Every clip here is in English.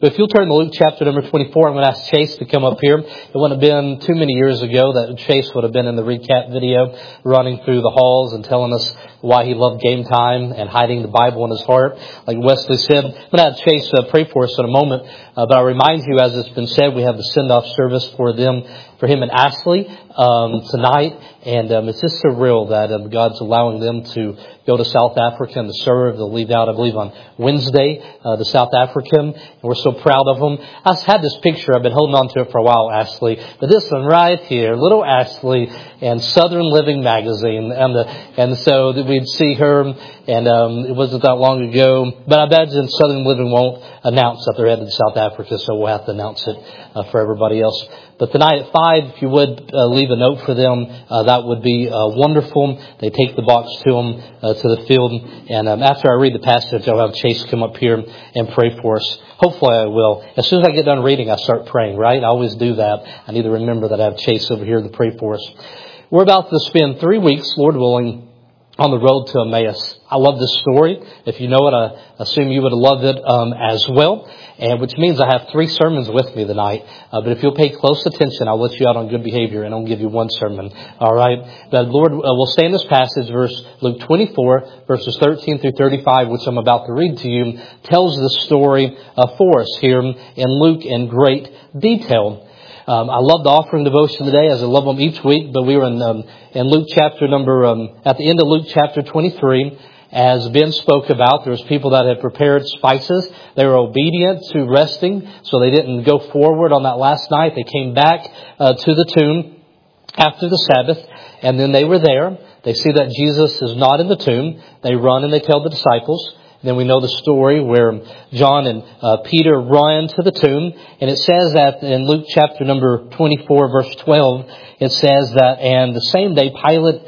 But if you'll turn to Luke chapter number 24, I'm going to ask Chase to come up here. It wouldn't have been too many years ago that Chase would have been in the recap video running through the halls and telling us why he loved game time and hiding the Bible in his heart. Like Wesley said, I'm going to have Chase pray for us in a moment. But I remind you, as it's been said, we have the send-off service for him and Ashley tonight. And it's just surreal that God's allowing them to go to South Africa and to serve. They'll leave out, I believe, on Wednesday, the South African. And we're so proud of them. I had this picture. I've been holding on to it for a while, Ashley. But this one right here, little Ashley and Southern Living magazine. And so we'd see her, and it wasn't that long ago. But I imagine Southern Living won't announce that they're headed to South Africa, so we'll have to announce it for everybody else. But tonight at 5, if you would leave a note for them, that would be wonderful. They take the box to them to the field. And after I read the passage, I'll have Chase come up here and pray for us. Hopefully I will. As soon as I get done reading, I start praying, right? I always do that. I need to remember that I have Chase over here to pray for us. We're about to spend 3 weeks, Lord willing, on the road to Emmaus. I love this story. If you know it, I assume you would have loved it as well. And which means I have 3 sermons with me tonight. But if you'll pay close attention, I'll let you out on good behavior and I'll give you 1 sermon. All right. But Lord, we'll stay in this passage, Luke 24, verses 13 through 35, which I'm about to read to you, tells the story for us here in Luke in great detail. I love the offering devotion today, as I love them each week. But we were in Luke chapter at the end of Luke chapter 23. As Ben spoke about, there was people that had prepared spices. They were obedient to resting, so they didn't go forward on that last night. They came back to the tomb after the Sabbath, and then they were there. They see that Jesus is not in the tomb. They run and they tell the disciples. Then we know the story where John and Peter run to the tomb. And it says that in Luke chapter number 24, verse 12, it says that, and the same day Pilate,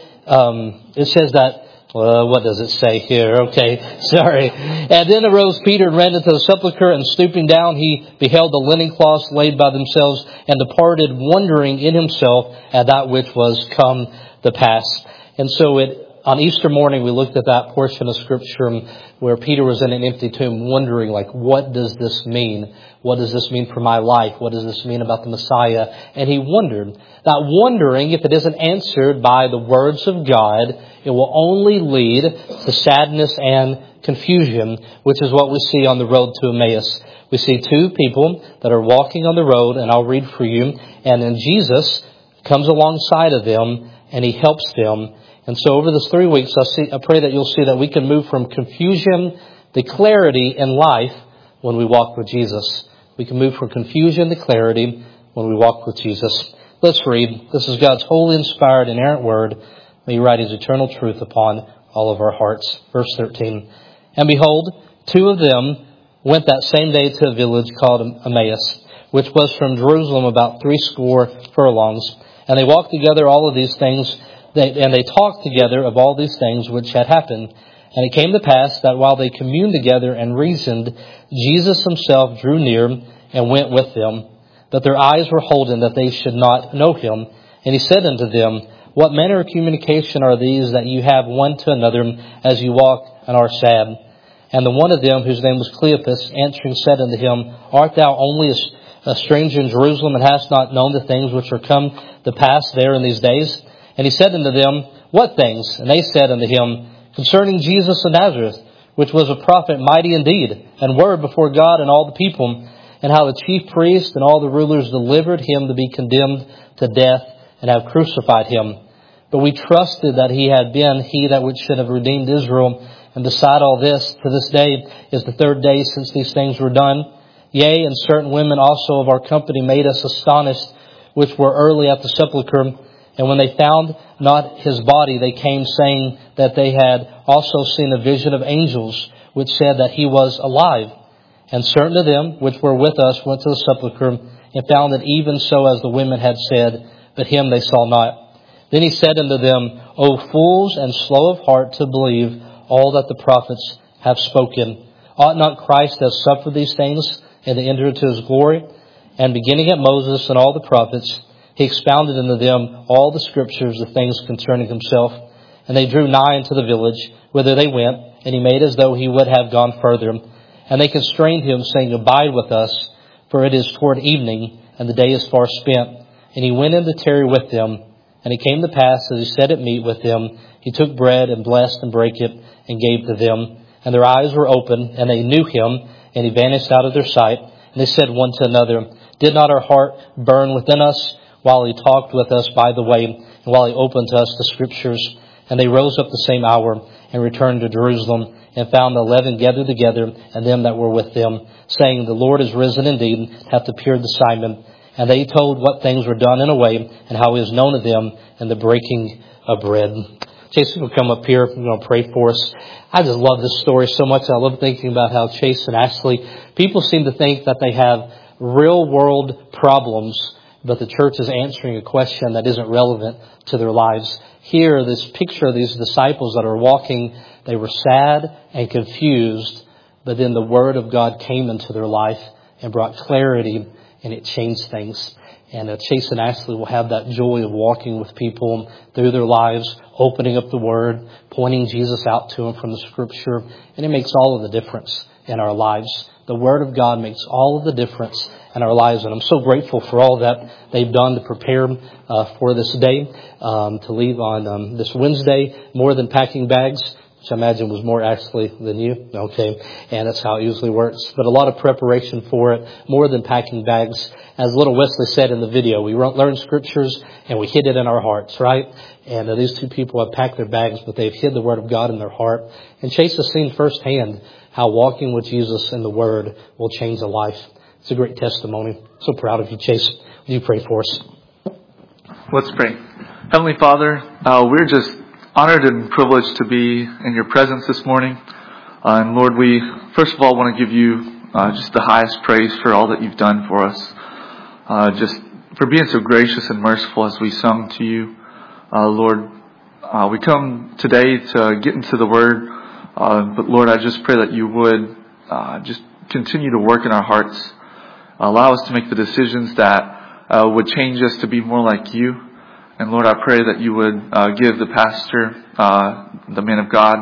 it says that, what does it say here? Okay, sorry. And then arose Peter and ran into the sepulchre, and stooping down, he beheld the linen cloths laid by themselves, and departed, wondering in himself at that which was come to pass. And so on Easter morning, we looked at that portion of Scripture where Peter was in an empty tomb wondering, what does this mean? What does this mean for my life? What does this mean about the Messiah? And he wondered. That wondering, if it isn't answered by the words of God, it will only lead to sadness and confusion, which is what we see on the road to Emmaus. We see 2 people that are walking on the road, and I'll read for you. And then Jesus comes alongside of them, and he helps them. And so over this 3 weeks, I pray that you'll see that we can move from confusion to clarity in life when we walk with Jesus. We can move from confusion to clarity when we walk with Jesus. Let's read. This is God's holy, inspired, inerrant word. May He write His eternal truth upon all of our hearts. Verse 13. And behold, 2 of them went that same day to a village called Emmaus, which was from Jerusalem about 60 furlongs. And they walked together all of these things, and they talked together of all these things which had happened. And it came to pass that while they communed together and reasoned, Jesus Himself drew near and went with them. But their eyes were holden that they should not know Him. And He said unto them, What manner of communication are these that you have one to another as you walk and are sad? And the one of them, whose name was Cleopas, answering said unto him, Art thou only a stranger in Jerusalem, and hast not known the things which are come to pass there in these days? And he said unto them, What things? And they said unto him, Concerning Jesus of Nazareth, which was a prophet mighty indeed, and word before God and all the people, and how the chief priests and all the rulers delivered him to be condemned to death, and have crucified him. But we trusted that he had been he that which should have redeemed Israel. And beside all this, to this day is the 3rd day since these things were done. Yea, and certain women also of our company made us astonished, which were early at the sepulchre. And when they found not his body, they came saying that they had also seen a vision of angels, which said that he was alive. And certain of them which were with us went to the sepulchre, and found it even so as the women had said, but him they saw not. Then he said unto them, O fools and slow of heart to believe all that the prophets have spoken. Ought not Christ to have suffered these things and to enter into his glory? And beginning at Moses and all the prophets, he expounded unto them all the scriptures, the things concerning himself. And they drew nigh unto the village, whither they went, and he made as though he would have gone further. And they constrained him, saying, Abide with us, for it is toward evening, and the day is far spent. And he went in to tarry with them. And it came to pass, as he sat at meat with them, he took bread and blessed and brake it and gave to them. And their eyes were opened, and they knew him, and he vanished out of their sight. And they said one to another, Did not our heart burn within us while he talked with us by the way, and while he opened to us the Scriptures? And they rose up the same hour and returned to Jerusalem, and found 11 gathered together, and them that were with them, saying, The Lord is risen indeed, hath appeared to Simon. And they told what things were done in a way, and how he was known to them in the breaking of bread. Chase will come up here. I'm going to pray for us. I just love this story so much. I love thinking about how Chase and Ashley, people seem to think that they have real world problems, but the church is answering a question that isn't relevant to their lives. Here, this picture of these disciples that are walking, they were sad and confused, but then the Word of God came into their life and brought clarity, and it changed things. And Chase and Ashley will have that joy of walking with people through their lives, opening up the Word, pointing Jesus out to them from the Scripture. And it makes all of the difference in our lives. The Word of God makes all of the difference in our lives. And I'm so grateful for all that they've done to prepare for this day, to leave on this Wednesday, more than packing bags, which I imagine was more Ashley than you. Okay. And that's how it usually works. But a lot of preparation for it, more than packing bags. As little Wesley said in the video, we learn Scriptures and we hid it in our hearts, right? And these two people have packed their bags, but they've hid the Word of God in their heart. And Chase has seen firsthand how walking with Jesus and the Word will change a life. It's a great testimony. So proud of you, Chase. Will you pray for us? Let's pray. Heavenly Father, we're just honored and privileged to be in your presence this morning. And Lord, we first of all want to give you just the highest praise for all that you've done for us. Just for being so gracious and merciful as we sung to you. Lord, we come today to get into the Word. But Lord, I just pray that you would just continue to work in our hearts. Allow us to make the decisions that would change us to be more like you. And Lord, I pray that you would give the pastor, the man of God,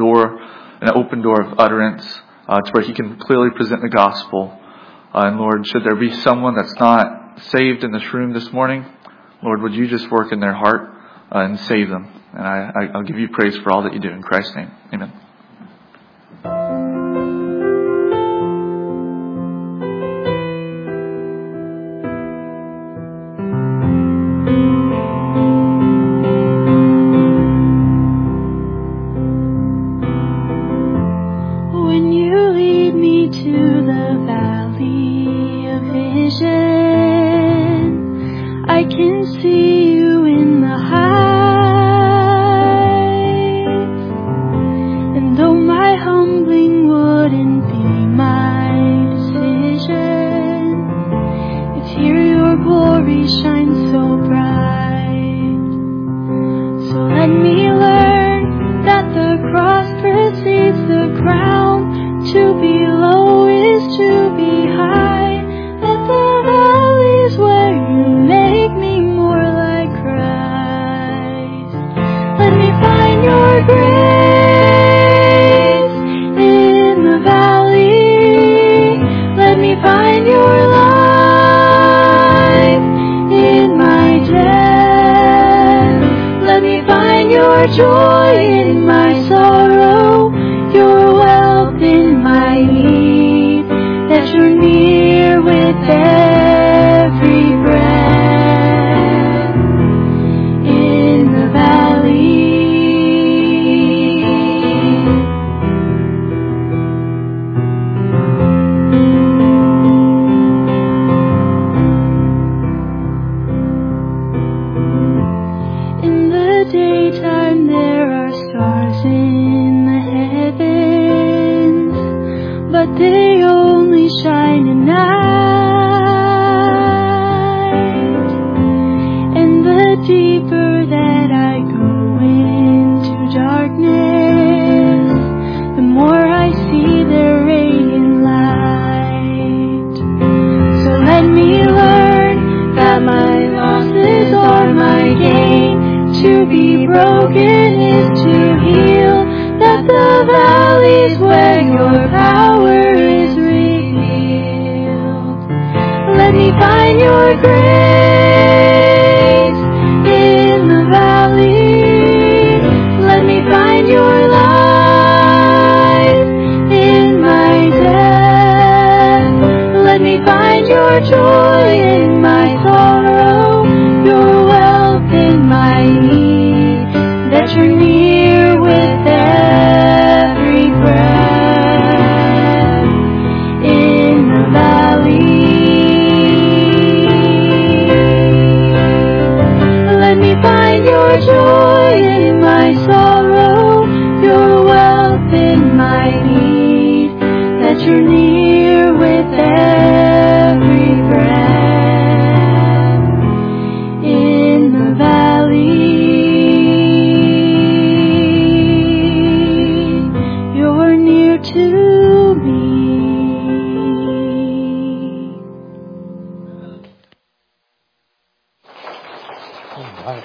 an open door of utterance to where he can clearly present the gospel. And Lord, should there be someone that's not saved in this room this morning, Lord, would you just work in their heart and save them? And I'll give you praise for all that you do in Christ's name. Amen. Joy in my sorrow, your wealth in my need, that you're near with every breath in the valley. In the daytime there are stars in the heavens, but they only shine at night. And the deeper that I go into darkness, the more I see their radiant light. So let me learn that my losses are my gain. To be broken is to heal, that the valleys where your power is find your grace in the valley. Let me find your light in my death. Let me find your joy in my sorrow, your wealth in my need, that you're near with every breath in the valley. Let me find your joy in my sorrow, your wealth in my need, that you're near with every breath in the valley. You're near to me. All right.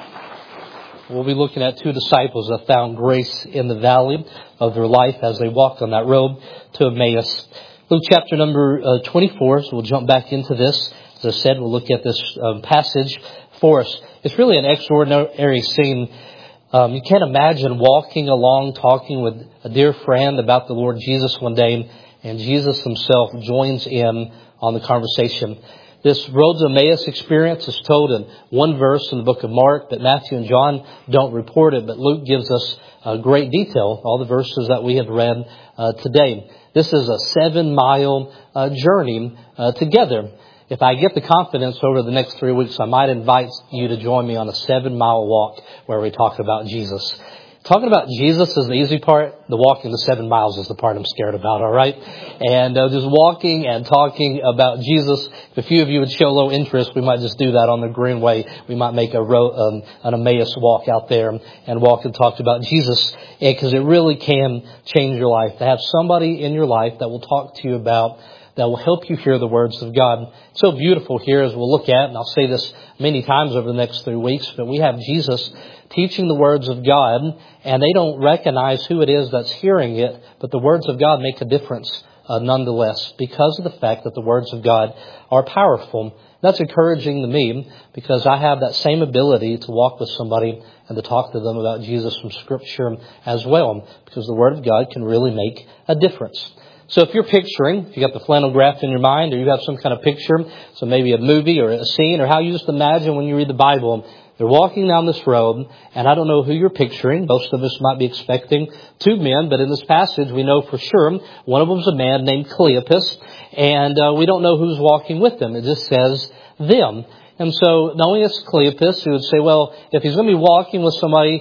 We'll be looking at two disciples that found grace in the valley of their life as they walked on that road to Emmaus. Luke chapter number 24, so we'll jump back into this. As I said, we'll look at this passage for us. It's really an extraordinary scene. You can't imagine walking along, talking with a dear friend about the Lord Jesus one day, and Jesus himself joins in on the conversation. This road to Emmaus experience is told in one verse in the book of Mark, but Matthew and John don't report it, but Luke gives us great detail, all the verses that we have read today. This is a 7-mile journey together. If I get the confidence over the next 3 weeks, I might invite you to join me on a 7-mile walk where we talk about Jesus. Talking about Jesus is the easy part. The walking the 7 miles is the part I'm scared about, all right? And just walking and talking about Jesus. If a few of you would show low interest, we might just do that on the Greenway. We might make an Emmaus walk out there and walk and talk about Jesus, because it really can change your life. To have somebody in your life that will talk to you about, that will help you hear the words of God. It's so beautiful here as we'll look at, and I'll say this many times over the next 3 weeks, but we have Jesus teaching the words of God, and they don't recognize who it is that's hearing it, but the words of God make a difference nonetheless, because of the fact that the words of God are powerful. That's encouraging to me, because I have that same ability to walk with somebody and to talk to them about Jesus from Scripture as well, because the Word of God can really make a difference. So if you're picturing, if you got the flannel graph in your mind, or you have some kind of picture, so maybe a movie or a scene, or how you just imagine when you read the Bible, they're walking down this road, and I don't know who you're picturing. Most of us might be expecting 2 men, but in this passage we know for sure one of them's a man named Cleopas, and we don't know who's walking with them. It just says them. And so knowing it's Cleopas, we would say, well, if he's going to be walking with somebody,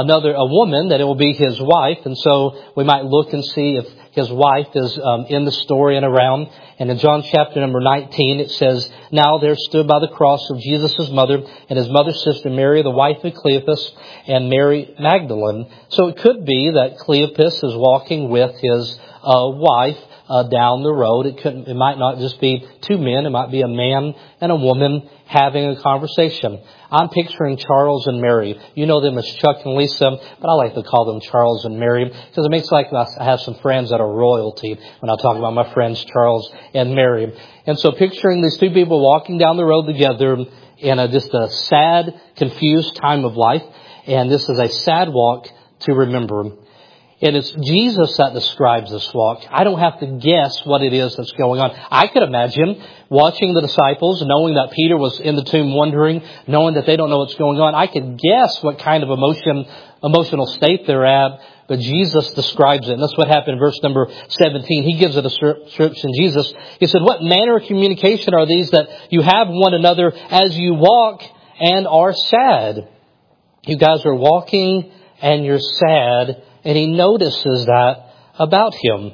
a woman, that it will be his wife. And so we might look and see if his wife is in the story and around. And in John chapter number 19, it says, now there stood by the cross of Jesus' mother and his mother's sister Mary, the wife of Cleopas, and Mary Magdalene. So it could be that Cleopas is walking with his wife down the road. It might not just be 2 men. It might be a man and a woman having a conversation. I'm picturing Charles and Mary. You know them as Chuck and Lisa, but I like to call them Charles and Mary, because it makes like I have some friends that are royalty when I talk about my friends Charles and Mary. And so picturing these 2 people walking down the road together in just a sad, confused time of life. And this is a sad walk to remember. And it's Jesus that describes this walk. I don't have to guess what it is that's going on. I could imagine watching the disciples, knowing that Peter was in the tomb wondering, knowing that they don't know what's going on. I could guess what kind of emotional state they're at, but Jesus describes it. And that's what happened in verse number 17. He gives a description, Jesus. He said, what manner of communication are these that you have one another as you walk and are sad? You guys are walking and you're sad. And he notices that about him.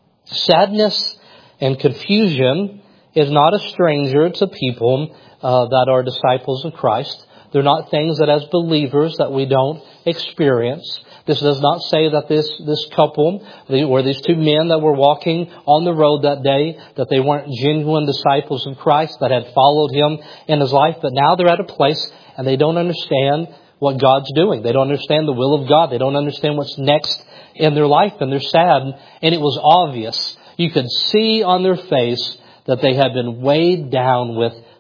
Sadness and confusion is not a stranger to people that are disciples of Christ. They're not things that as believers that we don't experience. This does not say that this couple, or these 2 men that were walking on the road that day, that they weren't genuine disciples of Christ that had followed him in his life. But now they're at a place and they don't understand what God's doing. They don't understand the will of God. They don't understand what's next in their life, and they're sad. And it was obvious. You could see on their face that they had been weighed down with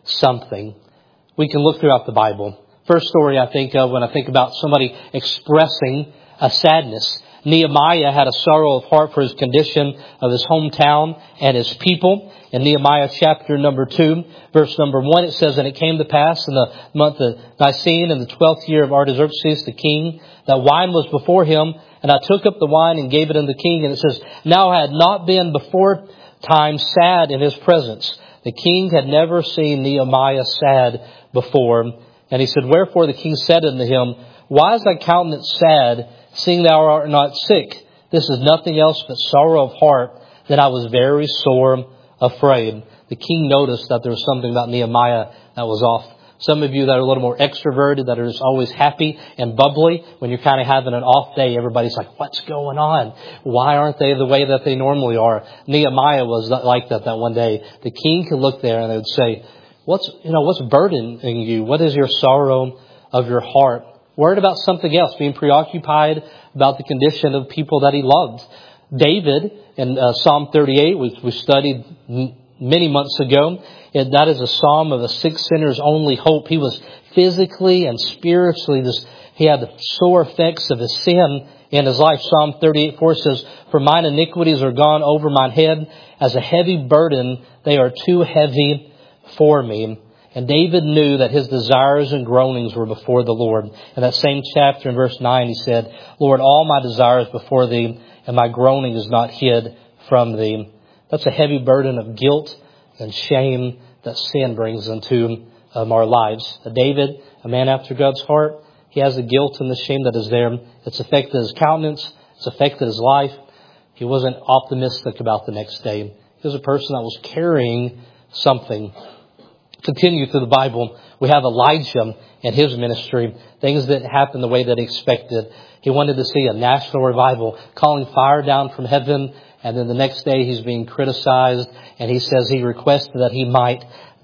something. We can look throughout the Bible. First story I think of when I think about somebody expressing a sadness. Nehemiah had a sorrow of heart for his condition of his hometown and his people. In Nehemiah chapter number 2, verse number 1, it says, "And it came to pass in the month of Nisan, in the 12th year of Artaxerxes the king, that wine was before him. And I took up the wine and gave it unto the king." And it says, "Now I had not been before time sad in his presence." The king had never seen Nehemiah sad before. And he said, "Wherefore the king said unto him, Why is thy countenance sad, seeing thou art not sick? This is nothing else but sorrow of heart. Then I was very sore afraid." The king noticed that there was something about Nehemiah that was off. Some of you that are a little more extroverted, that are just always happy and bubbly, when you're kind of having an off day, everybody's like, "What's going on? Why aren't they the way that they normally are?" Nehemiah was like that one day. The king could look there and they would say, what's burdening you? What is your sorrow of your heart? Worried about something else, being preoccupied about the condition of people that he loved. David, in Psalm 38, we studied many months ago, and that is a psalm of a sick sinner's only hope. He was physically and spiritually, he had the sore effects of his sin in his life. Psalm 38:4 says, "For mine iniquities are gone over mine head, as a heavy burden, they are too heavy for me." And David knew that his desires and groanings were before the Lord. In that same chapter in verse 9, he said, "Lord, all my desires before thee, and my groaning is not hid from thee." That's a heavy burden of guilt and shame that sin brings into our lives. David, a man after God's heart, he has the guilt and the shame that is there. It's affected his countenance. It's affected his life. He wasn't optimistic about the next day. He was a person that was carrying something. Continue through the Bible. We have Elijah and his ministry. Things didn't happen the way that he expected. He wanted to see a national revival, calling fire down from heaven. And then the next day he's being criticized. And he says he requested that he might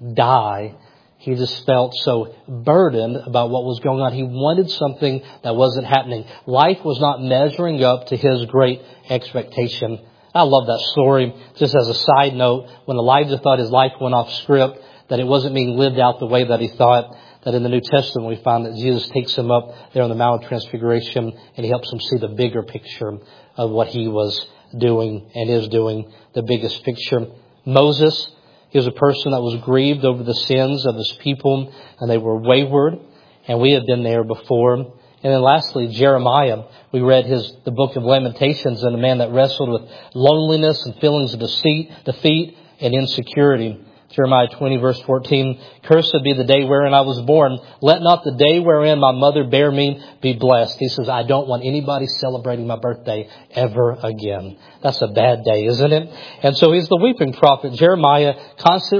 die. He just felt so burdened about what was going on. He wanted something that wasn't happening. Life was not measuring up to his great expectation. I love that story. Just as a side note, when Elijah thought his life went off script, that it wasn't being lived out the way that he thought, that in the New Testament we find that Jesus takes him up there on the Mount of Transfiguration and he helps him see the bigger picture of what he was doing and is doing, the biggest picture. Moses, he was a person that was grieved over the sins of his people and they were wayward, and we have been there before. And then lastly, Jeremiah. We read the book of Lamentations, and a man that wrestled with loneliness and feelings of defeat and insecurity. Jeremiah 20 verse 14, "Cursed be the day wherein I was born. Let not the day wherein my mother bare me be blessed." He says, I don't want anybody celebrating my birthday ever again. That's a bad day, isn't it? And so he's the weeping prophet. Jeremiah, constant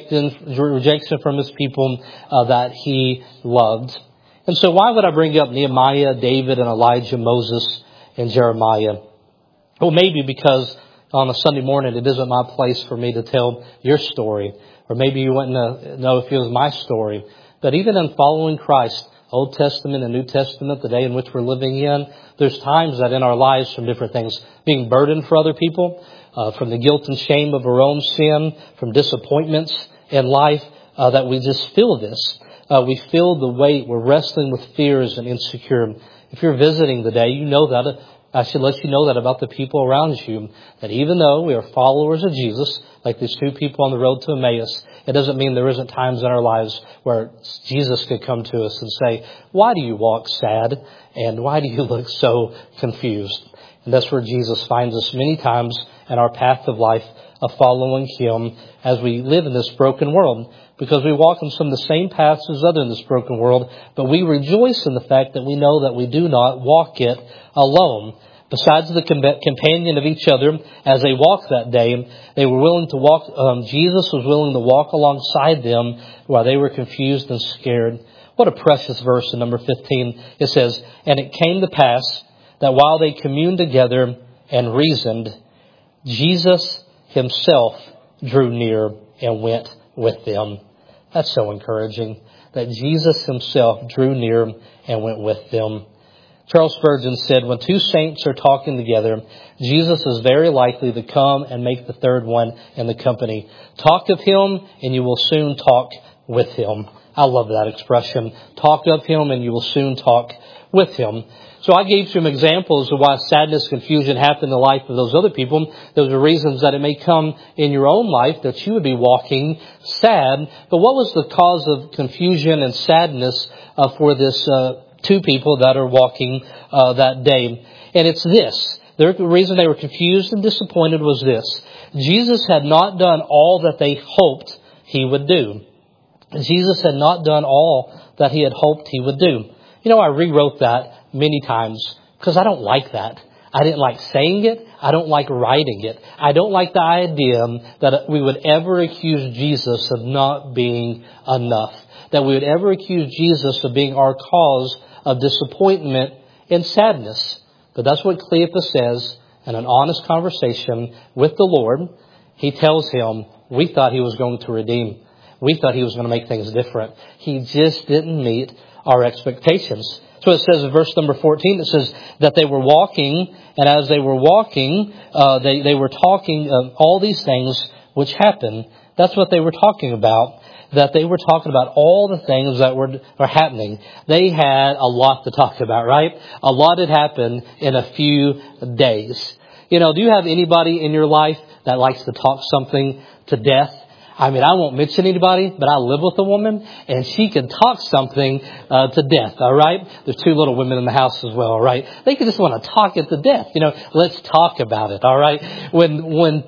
rejection from his people that he loved. And so why would I bring up Nehemiah, David, and Elijah, Moses, and Jeremiah? Well, maybe because on a Sunday morning, it isn't my place for me to tell your story. Or maybe you wouldn't know if it was my story. But even in following Christ, Old Testament and New Testament, the day in which we're living in, there's times that in our lives from different things, being burdened for other people, from the guilt and shame of our own sin, from disappointments in life, that we just feel this. We feel the weight. We're wrestling with fears and insecurity. If you're visiting today, you know that. I should let you know that about the people around you, that even though we are followers of Jesus, like these two people on the road to Emmaus, it doesn't mean there isn't times in our lives where Jesus could come to us and say, "Why do you walk sad? And why do you look so confused?" And that's where Jesus finds us many times in our path of life of following Him as we live in this broken world. Because we walk on some of the same paths as others in this broken world, but we rejoice in the fact that we know that we do not walk it alone. Besides the companion of each other, as they walked that day, they were willing to walk. Jesus was willing to walk alongside them while they were confused and scared. What a precious verse in number 15. It says, "And it came to pass that while they communed together and reasoned, Jesus Himself drew near and went with them." That's so encouraging, that Jesus Himself drew near and went with them. Charles Spurgeon said, "When two saints are talking together, Jesus is very likely to come and make the third one in the company. Talk of Him and you will soon talk with Him. I love that expression. Talk of Him and you will soon talk with Him. So I gave some examples of why sadness, confusion happened in the life of those other people. Those are reasons that it may come in your own life that you would be walking sad. But what was the cause of confusion and sadness for this two people that are walking that day? And it's this. The reason they were confused and disappointed was this. Jesus had not done all that they hoped He would do. Jesus had not done all that He had hoped He would do. You know, I rewrote that many times because I don't like that. I didn't like saying it. I don't like writing it. I don't like the idea that we would ever accuse Jesus of not being enough. That we would ever accuse Jesus of being our cause of disappointment and sadness. But that's what Cleopas says in an honest conversation with the Lord. He tells him, we thought He was going to redeem. We thought He was going to make things different. He just didn't meet our expectations. So it says in verse number 14, it says that they were walking, and as they were walking, they were talking of all these things which happened. That's what they were talking about. That they were talking about all the things that were happening. They had a lot to talk about, right? A lot had happened in a few days. You know, do you have anybody in your life that likes to talk something to death? I mean, I won't mention anybody, but I live with a woman, and she can talk something to death, all right? There's two little women in the house as well, all right? They can just want to talk it to death. You know, let's talk about it, all right? When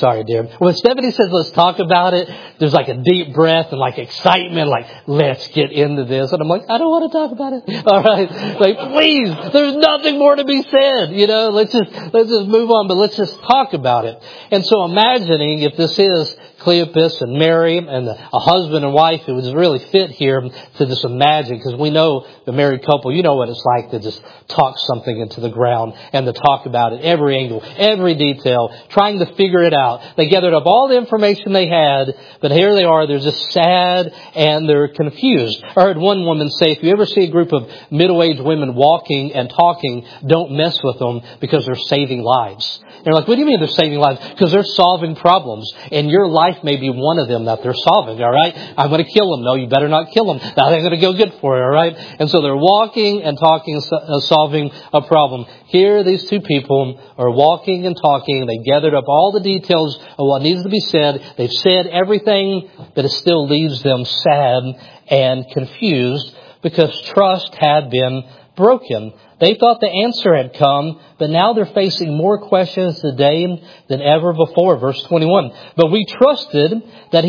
Stephanie says let's talk about it, there's like a deep breath and like excitement, like let's get into this. And I'm like, I don't want to talk about it, all right? Like, please, there's nothing more to be said. You know, let's just move on, but let's just talk about it. And so imagining if this is Cleopas and Mary and a husband and wife, it would really fit here to just imagine, because we know the married couple, you know what it's like to just talk something into the ground and to talk about it, every angle, every detail, trying to figure it out. They gathered up all the information they had, but here they are, they're just sad and they're confused. I heard one woman say, if you ever see a group of middle-aged women walking and talking, don't mess with them because they're saving lives. And you're like, what do you mean they're saving lives? Because they're solving problems. And your life may be one of them that they're solving, all right? I'm going to kill them. No, you better not kill them. That ain't going to go good for you, all right? And so they're walking and talking, solving a problem. Here, these two people are walking and talking. They gathered up all the details of what needs to be said. They've said everything, but it still leaves them sad and confused because trust had been broken. They thought the answer had come, but now they're facing more questions today than ever before. Verse 21. But we trusted that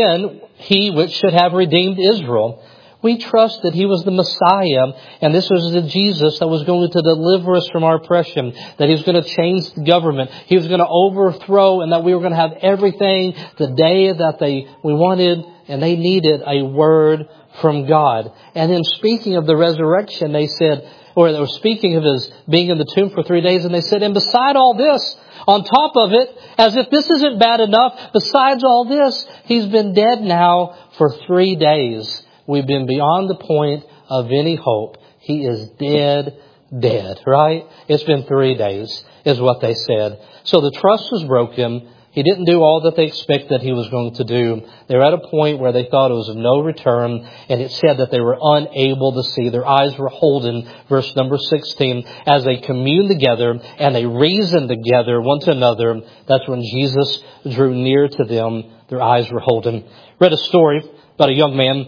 He which should have redeemed Israel. We trusted He was the Messiah, and this was the Jesus that was going to deliver us from our oppression, that He was going to change the government, He was going to overthrow, and that we were going to have everything the day that we wanted, and they needed a word from God. And then speaking of the resurrection, they said, or they were speaking of His being in the tomb for 3 days, and they said, and beside all this, on top of it, as if this isn't bad enough, besides all this, He's been dead now for 3 days. We've been beyond the point of any hope. He is dead, right? It's been 3 days, is what they said. So the trust was broken. He didn't do all that they expected He was going to do. They were at a point where they thought it was of no return, and it said that they were unable to see. Their eyes were holden, verse number 16, as they communed together and they reasoned together one to another. That's when Jesus drew near to them. Their eyes were holden. Read a story about a young man,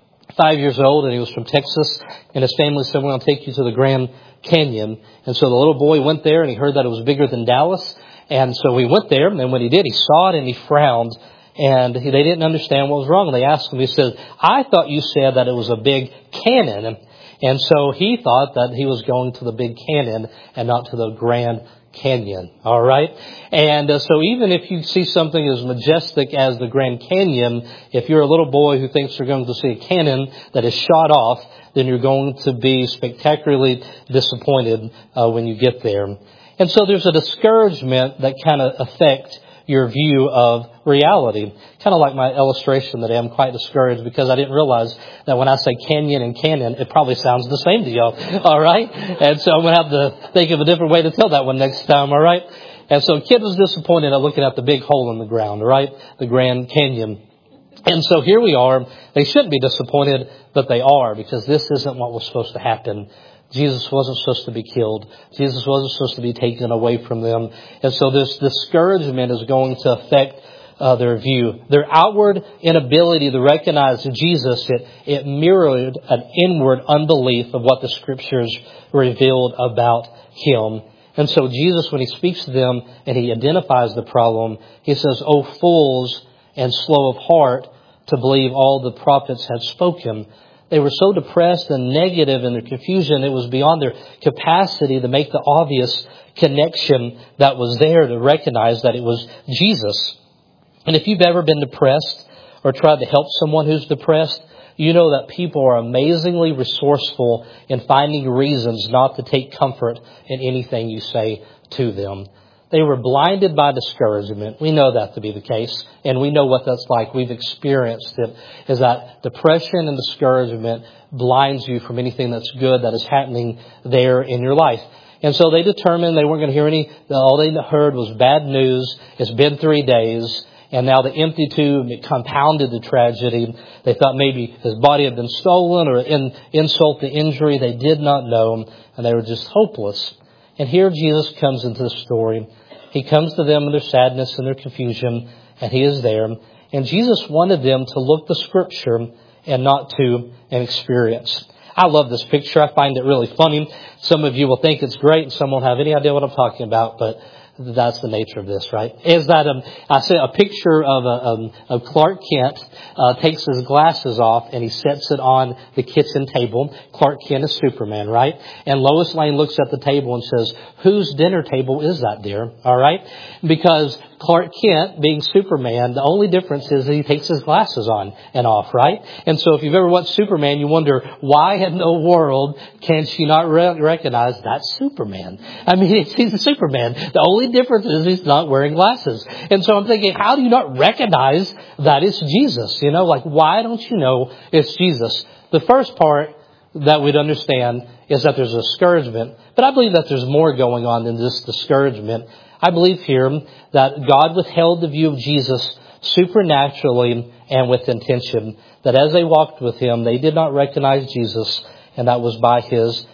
5 years old, and he was from Texas, and his family said, we're going to take you to the Grand Canyon. And so the little boy went there, and he heard that it was bigger than Dallas. And so he went there, and when he did, he saw it and he frowned, and they didn't understand what was wrong. And they asked him, he said, I thought you said that it was a big canyon. And so he thought that he was going to the big canyon and not to the Grand Canyon. All right. And so even if you see something as majestic as the Grand Canyon, if you're a little boy who thinks you're going to see a cannon that is shot off, then you're going to be spectacularly disappointed when you get there. And so there's a discouragement that kind of affects your view of reality. Kind of like my illustration today. I'm quite discouraged because I didn't realize that when I say canyon and cannon, it probably sounds the same to y'all. All right? And so I'm going to have to think of a different way to tell that one next time. All right? And so kid was disappointed at looking at the big hole in the ground. All right? The Grand Canyon. And so here we are. They shouldn't be disappointed, but they are, because this isn't what was supposed to happen. Jesus wasn't supposed to be killed. Jesus wasn't supposed to be taken away from them. And so this discouragement is going to affect their view. Their outward inability to recognize Jesus, it mirrored an inward unbelief of what the Scriptures revealed about Him. And so Jesus, when He speaks to them and He identifies the problem, He says, "O fools and slow of heart to believe all the prophets had spoken." They were so depressed and negative in their confusion, it was beyond their capacity to make the obvious connection that was there to recognize that it was Jesus. And if you've ever been depressed or tried to help someone who's depressed, you know that people are amazingly resourceful in finding reasons not to take comfort in anything you say to them. They were blinded by discouragement. We know that to be the case, and we know what that's like. We've experienced it, is that depression and discouragement blinds you from anything that's good that is happening there in your life. And so they determined they weren't going to hear all they heard was bad news. It's been 3 days, and now the empty tomb, it compounded the tragedy. They thought maybe his body had been stolen or insult to injury. They did not know, and they were just hopeless. And here Jesus comes into the story. He comes to them in their sadness and their confusion, and He is there. And Jesus wanted them to look to Scripture and not to an experience. I love this picture. I find it really funny. Some of you will think it's great, and some won't have any idea what I'm talking about, but that's the nature of this, right? Is that I see a picture of Clark Kent takes his glasses off and he sets it on the kitchen table. Clark Kent is Superman, right? And Lois Lane looks at the table and says, "Whose dinner table is that, dear?" All right, because Clark Kent, being Superman, the only difference is that he takes his glasses on and off, right? And so if you've ever watched Superman, you wonder, why in the world can she not recognize that's Superman? I mean, he's a Superman. The only difference is he's not wearing glasses. And so I'm thinking, how do you not recognize that it's Jesus? You know, like, why don't you know it's Jesus? The first part that we'd understand is that there's a discouragement. But I believe that there's more going on than this discouragement. I believe here that God withheld the view of Jesus supernaturally and with intention. That as they walked with Him, they did not recognize Jesus, and that was by His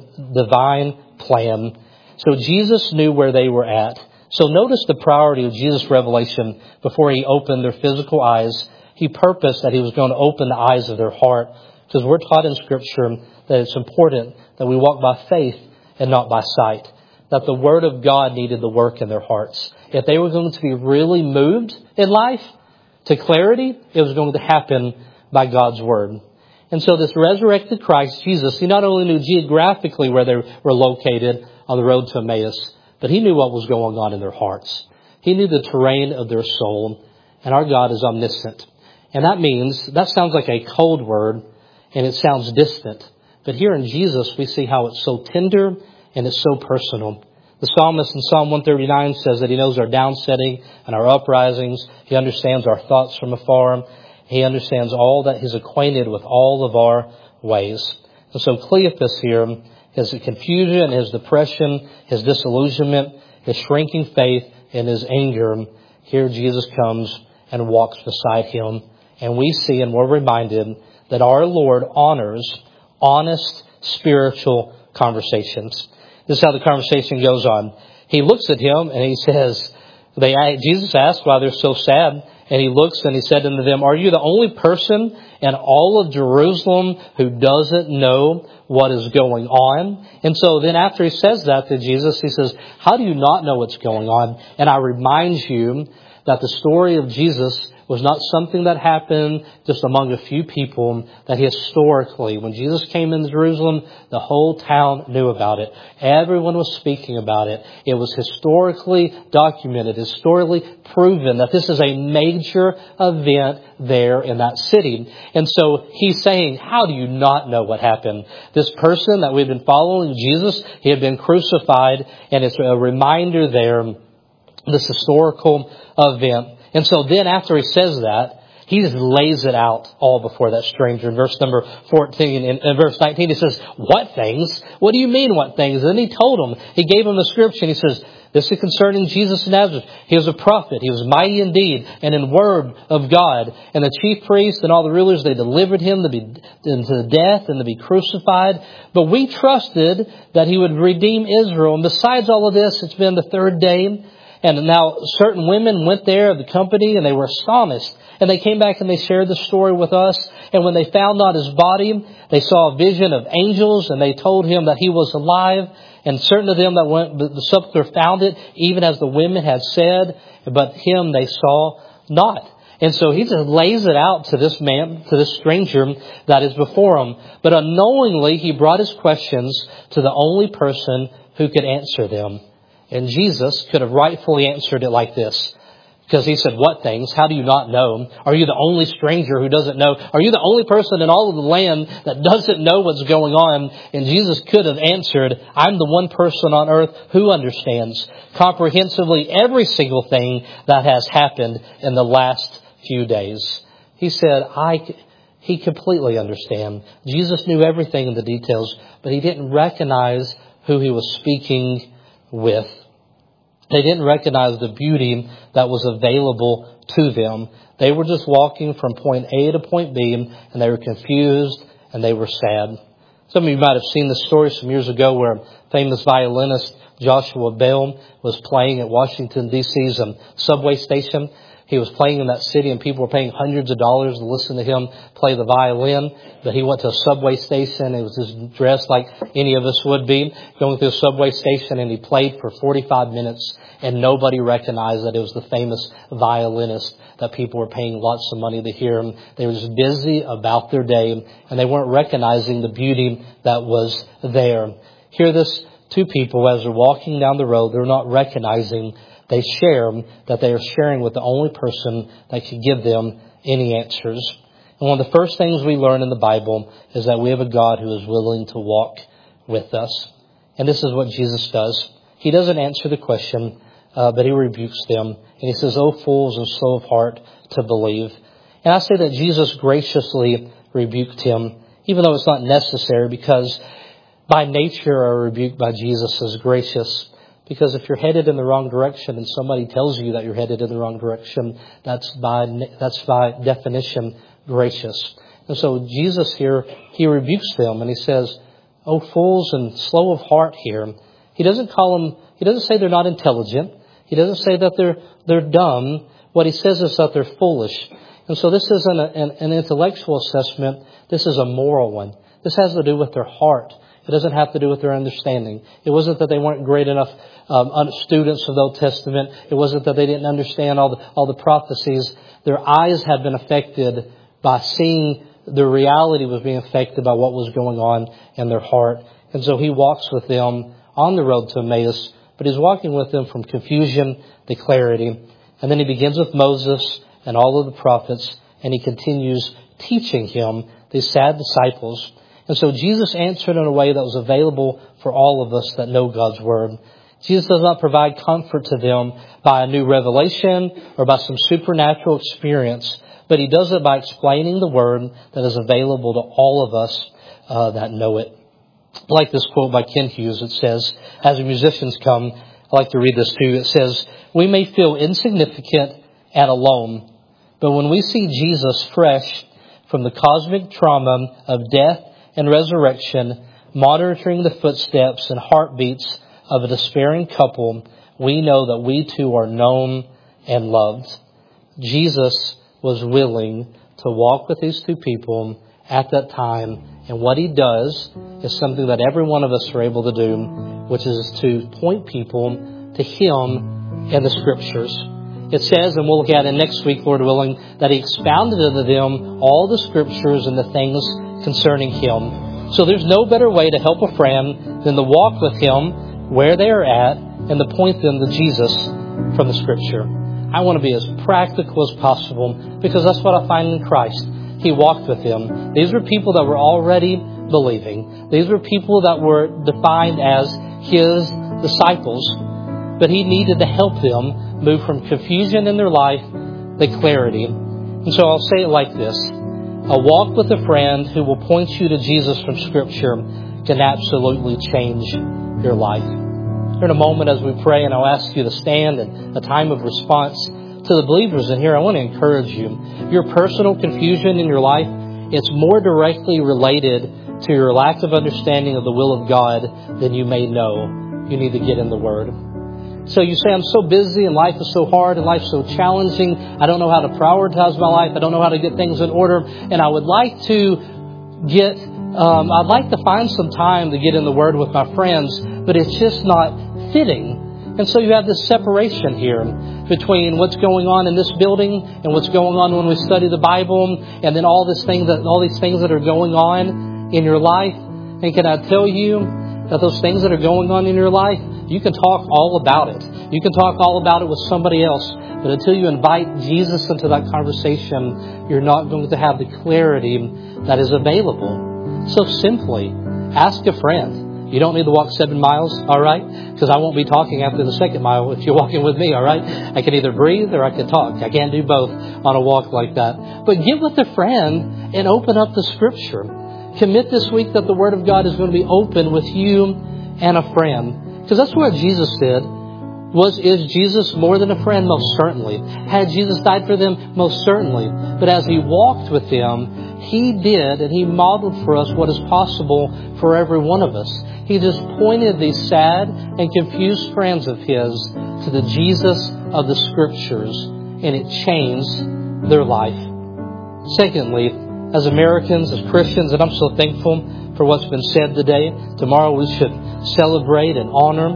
divine plan. So Jesus knew where they were at. So notice the priority of Jesus' revelation before He opened their physical eyes. He purposed that He was going to open the eyes of their heart. Because we're taught in Scripture that it's important that we walk by faith and not by sight. That the Word of God needed to work in their hearts. If they were going to be really moved in life to clarity, it was going to happen by God's Word. And so this resurrected Christ, Jesus, He not only knew geographically where they were located on the road to Emmaus, but He knew what was going on in their hearts. He knew the terrain of their soul. And our God is omniscient. And that means, that sounds like a cold word, and it sounds distant. But here in Jesus, we see how it's so tender and it's so personal. The psalmist in Psalm 139 says that He knows our downsetting and our uprisings. He understands our thoughts from afar. He understands all that He's acquainted with all of our ways. And so Cleopas here, his confusion, his depression, his disillusionment, his shrinking faith, and his anger, here Jesus comes and walks beside him. And we see and we're reminded that our Lord honors honest spiritual conversations. This is how the conversation goes on. He looks at him and He says, Jesus asked why they're so sad. And He looks and He said unto them, "Are you the only person in all of Jerusalem who doesn't know what is going on?" And so then after He says that to Jesus, He says, "How do you not know what's going on?" And I remind you that the story of Jesus was not something that happened just among a few people, that historically, when Jesus came into Jerusalem, the whole town knew about it. Everyone was speaking about it. It was historically documented, historically proven that this is a major event there in that city. And so He's saying, how do you not know what happened? This person that we've been following, Jesus, He had been crucified, and it's a reminder there, this historical event. And so then after He says that, He just lays it out all before that stranger. In verse number 14 and in verse 19, He says, "What things? What do you mean, what things?" And then He told him, He gave him the scripture. He says, This is concerning Jesus of Nazareth. He was a prophet. He was mighty in deed and in word of God. And the chief priests and all the rulers, they delivered him into death and to be crucified. But we trusted that he would redeem Israel. And besides all of this, it's been the third day. And now certain women went there of the company and they were astonished. And they came back and they shared the story with us. And when they found not his body, they saw a vision of angels and they told him that he was alive. And certain of them that went, the sepulchre found it, even as the women had said, but him they saw not. And so he just lays it out to this man, to this stranger that is before him. But unknowingly, he brought his questions to the only person who could answer them. And Jesus could have rightfully answered it like this. Because he said, what things? How do you not know? Are you the only stranger who doesn't know? Are you the only person in all of the land that doesn't know what's going on? And Jesus could have answered, I'm the one person on earth who understands comprehensively every single thing that has happened in the last few days. He said, he completely understands. Jesus knew everything in the details, but he didn't recognize who he was speaking with. They didn't recognize the beauty that was available to them. They were just walking from point A to point B, and they were confused and they were sad. Some of you might have seen this story some years ago where famous violinist Joshua Bell was playing at Washington, D.C.'s subway station. He was playing in that city and people were paying hundreds of dollars to listen to him play the violin. But he went to a subway station. He was just dressed like any of us would be, going through a subway station, and he played for 45 minutes and nobody recognized that it was the famous violinist that people were paying lots of money to hear him. They were just busy about their day and they weren't recognizing the beauty that was there. Hear this, two people as they're walking down the road, they're not recognizing. They share that they are sharing with the only person that can give them any answers. And one of the first things we learn in the Bible is that we have a God who is willing to walk with us. And this is what Jesus does. He doesn't answer the question, but he rebukes them. And he says, "O fools and slow of heart to believe." And I say that Jesus graciously rebuked him, even though it's not necessary, because by nature a rebuke by Jesus is gracious. Because if you're headed in the wrong direction and somebody tells you that you're headed in the wrong direction, that's by definition gracious. And so Jesus here, he rebukes them and he says, "Oh, fools and slow of heart" here. He doesn't say they're not intelligent. He doesn't say that they're dumb. What he says is that they're foolish. And so this isn't an intellectual assessment. This is a moral one. This has to do with their heart. It doesn't have to do with their understanding. It wasn't that they weren't great enough students of the Old Testament. It wasn't that they didn't understand all the prophecies. Their eyes had been affected by seeing the reality was being affected by what was going on in their heart. And so he walks with them on the road to Emmaus, but he's walking with them from confusion to clarity. And then he begins with Moses and all of the prophets, and he continues teaching him, these sad disciples. And so Jesus answered in a way that was available for all of us that know God's Word. Jesus does not provide comfort to them by a new revelation or by some supernatural experience, but he does it by explaining the Word that is available to all of us that know it. I like this quote by Ken Hughes. It says, as the musicians come, I like to read this too. It says, "We may feel insignificant and alone, but when we see Jesus fresh from the cosmic trauma of death and resurrection, monitoring the footsteps and heartbeats of a despairing couple, we know that we too are known and loved." Jesus was willing to walk with these two people at that time. And what he does is something that every one of us are able to do, which is to point people to him and the Scriptures. It says, and we'll look at it next week, Lord willing, that he expounded unto them all the Scriptures and the things concerning him. So there's no better way to help a friend than to walk with him where they are at and to point them to Jesus from the Scripture. I want to be as practical as possible because that's what I find in Christ. He walked with them. These were people that were already believing. These were people that were defined as his disciples. But he needed to help them move from confusion in their life to clarity. And so I'll say it like this. A walk with a friend who will point you to Jesus from Scripture can absolutely change your life. Here in a moment as we pray, and I'll ask you to stand in a time of response to the believers in here. I want to encourage you. Your personal confusion in your life, it's more directly related to your lack of understanding of the will of God than you may know. You need to get in the Word. So you say, I'm so busy and life is so hard and life's so challenging. I don't know how to prioritize my life. I don't know how to get things in order. And I would like to I'd like to find some time to get in the Word with my friends, but it's just not fitting. And so you have this separation here between what's going on in this building and what's going on when we study the Bible, and then all these things that are going on in your life. And can I tell you that those things that are going on in your life, you can talk all about it. You can talk all about it with somebody else. But until you invite Jesus into that conversation, you're not going to have the clarity that is available. So simply, ask a friend. You don't need to walk 7 miles, all right? Because I won't be talking after the second mile if you're walking with me, all right? I can either breathe or I can talk. I can't do both on a walk like that. But get with a friend and open up the Scripture. Commit this week that the Word of God is going to be open with you and a friend. Because that's what Jesus did. Is Jesus more than a friend? Most certainly. Had Jesus died for them? Most certainly. But as He walked with them, He did, and He modeled for us what is possible for every one of us. He just pointed these sad and confused friends of His to the Jesus of the Scriptures, and it changed their life. Secondly, as Americans, as Christians, and I'm so thankful for what's been said today. Tomorrow we should celebrate and honor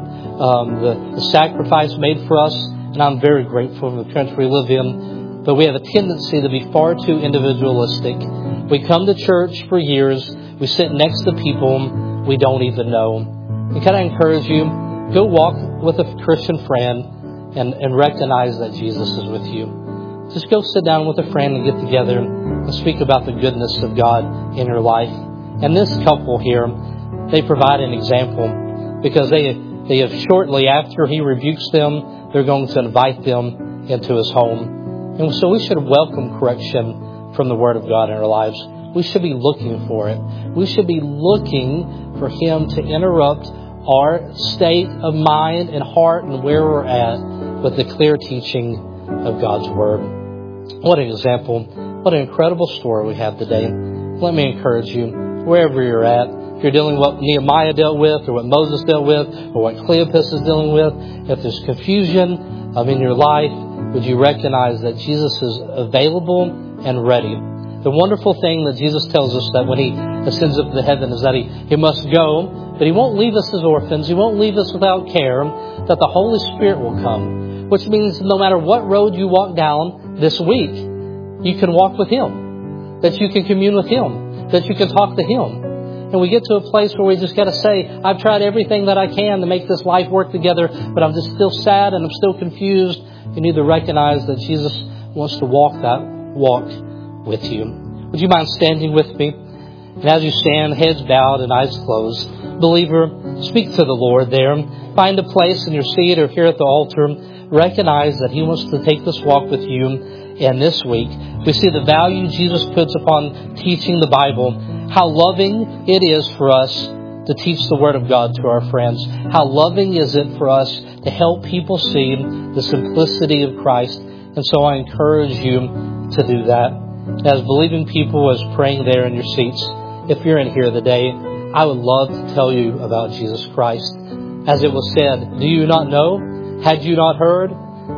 the sacrifice made for us, and I'm very grateful for the country we live in. But we have a tendency to be far too individualistic. We come to church for years. We sit next to people we don't even know. And can I encourage you, go walk with a Christian friend and recognize that Jesus is with you. Just go sit down with a friend and get together and speak about the goodness of God in your life. And this couple here, they provide an example because they have shortly after He rebukes them, they're going to invite them into His home. And so we should welcome correction from the Word of God in our lives. We should be looking for it. We should be looking for Him to interrupt our state of mind and heart and where we're at with the clear teaching of God's Word. What an example. What an incredible story we have today. Let me encourage you, wherever you're at, if you're dealing with what Nehemiah dealt with or what Moses dealt with or what Cleopas is dealing with, if there's confusion in your life, would you recognize that Jesus is available and ready? The wonderful thing that Jesus tells us that when He ascends up to heaven is that He must go, but He won't leave us as orphans. He won't leave us without care, that the Holy Spirit will come, which means no matter what road you walk down this week, you can walk with Him, that you can commune with Him, that you can talk to Him. And we get to a place where we just got to say, I've tried everything that I can to make this life work together, but I'm just still sad and I'm still confused. You need to recognize that Jesus wants to walk that walk with you. Would you mind standing with me? And as you stand, heads bowed and eyes closed, believer, speak to the Lord there. Find a place in your seat or here at the altar. Recognize that He wants to take this walk with you. And this week, we see the value Jesus puts upon teaching the Bible. How loving it is for us to teach the Word of God to our friends. How loving is it for us to help people see the simplicity of Christ. And so I encourage you to do that. As believing people, as praying there in your seats, if you're in here today, I would love to tell you about Jesus Christ. As it was said, do you not know? Had you not heard?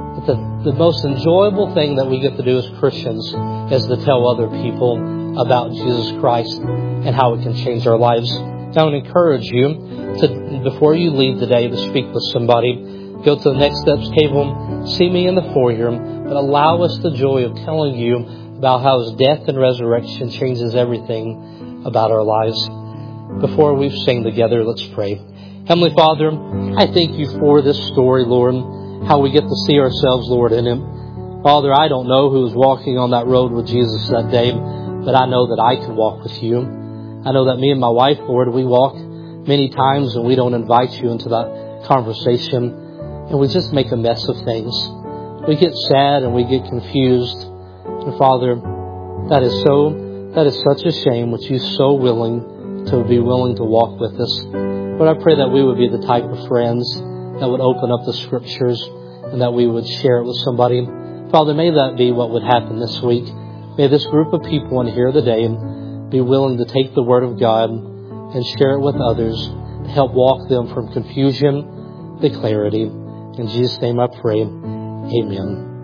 The most enjoyable thing that we get to do as Christians is to tell other people about Jesus Christ and how it can change our lives. I would encourage you to, before you leave today, to speak with somebody. Go to the Next Steps table, see me in the foyer, but allow us the joy of telling you about how His death and resurrection changes everything about our lives. Before we sing together, let's pray. Heavenly Father, I thank You for this story, Lord, how we get to see ourselves, Lord, in it. Father, I don't know who was walking on that road with Jesus that day, but I know that I can walk with You. I know that me and my wife, Lord, we walk many times and we don't invite You into that conversation, and we just make a mess of things. We get sad and we get confused. And Father, that is such a shame, which You so willing to walk with us. Lord, I pray that we would be the type of friends that would open up the Scriptures and that we would share it with somebody. Father, may that be what would happen this week. May this group of people in here today be willing to take the Word of God and share it with others to help walk them from confusion to clarity. In Jesus' name I pray. Amen.